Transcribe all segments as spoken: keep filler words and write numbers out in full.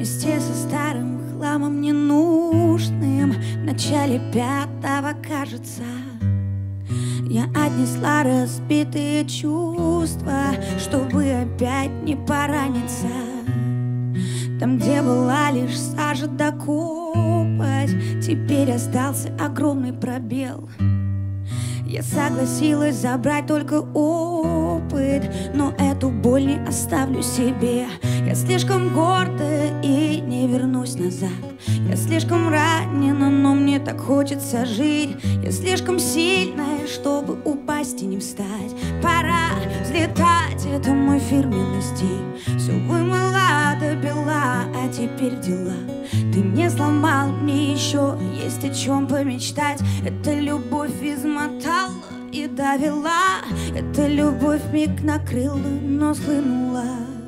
вместе со старым хламом ненужным. В начале пятого, кажется, я отнесла разбитые чувства, чтобы опять не пораниться. Там, где была лишь сажа да копоть, теперь остался огромный пробел. Я согласилась забрать только опыт, но эту боль не оставлю себе. Я слишком гордая и не вернусь назад. Я слишком ранена, но мне так хочется жить. Я слишком сильная, чтобы упасть и не встать. Пора взлетать, это мой фирменный стиль. Все вымыла до бела, а теперь дела. Ты мне сломал, мне еще есть о чем помечтать. Это любовь измотала и довела. Это любовь миг накрыла, но схлынула.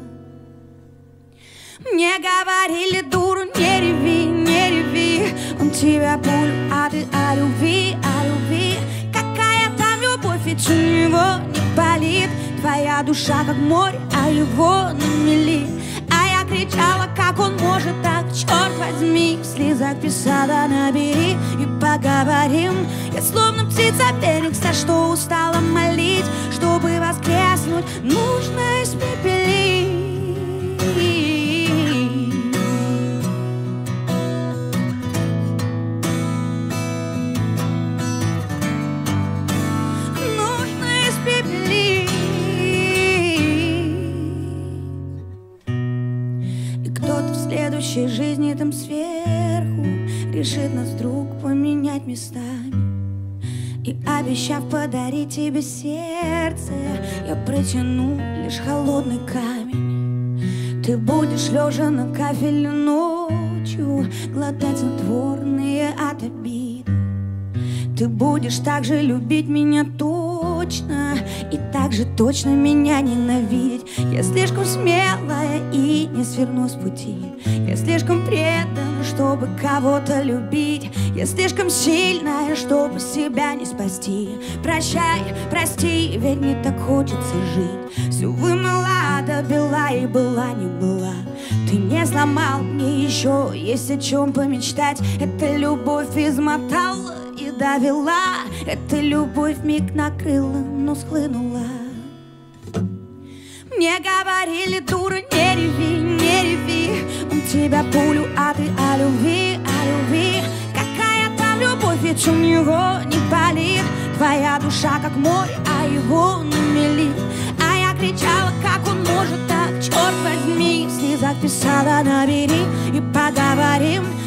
Мне говорили, дуру, не реви, не реви. Он тебя пулю, а ты о любви, о любви. Какая там любовь, ведь у него не болит. Твоя душа как море, а его на мели. А я кричала, как он может так, черт возьми. В слезах писала, набери и поговорим. Я словно птица Феникса, что устала молить. Чтобы воскреснуть, нужно испепелить. В следующей жизни там сверху решит нас вдруг поменять местами. И обещав подарить тебе сердце, я протяну лишь холодный камень. Ты будешь лежа на кафеле ночью глотать снотворные от обиды. Ты будешь так же любить меня точно и так же точно меня ненавидеть. Я слишком смелая и не сверну с пути. Я слишком предана, чтобы кого-то любить. Я слишком сильная, чтобы себя не спасти. Прощай, прости, ведь мне так хочется жить. Все вымыла до бела и была не была. Ты не сломал, мне еще есть о чем помечтать. Эта любовь измотала и довела. Эта любовь миг накрыла, но схлынула. Мне говорили, дура, не реви, не реви. Он тебя пулю, а ты о любви, о любви. Какая там любовь, ведь у него не болит. Твоя душа как море, а его на мели. А я кричала, как он может так, черт возьми. В слезах писала, набери и поговорим.